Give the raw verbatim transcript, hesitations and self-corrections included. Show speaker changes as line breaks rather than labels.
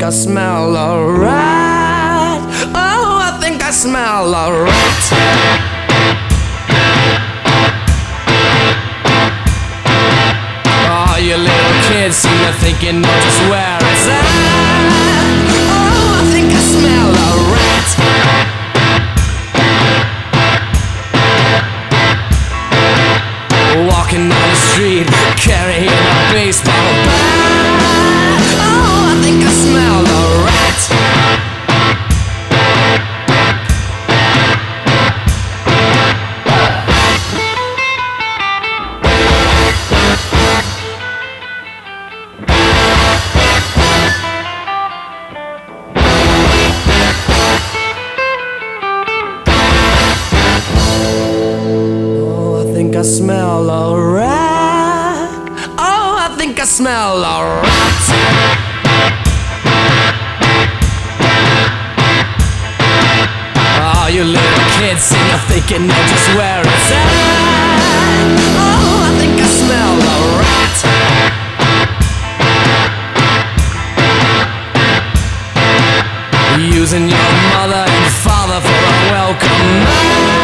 I smell a rat. Oh, I think I smell a rat. Oh, you little kids seem to think you know just where it's at. Oh, I think I smell a rat. Walking down the street, carrying a baseball bat. Oh, I think I smell a rat. Oh, I think I smell a rat. Oh, I think I smell a rat. Oh, you little kids seem to think you know just where it's at. Oh, I think I smell a rat. Using your mother and father for a welcome mat.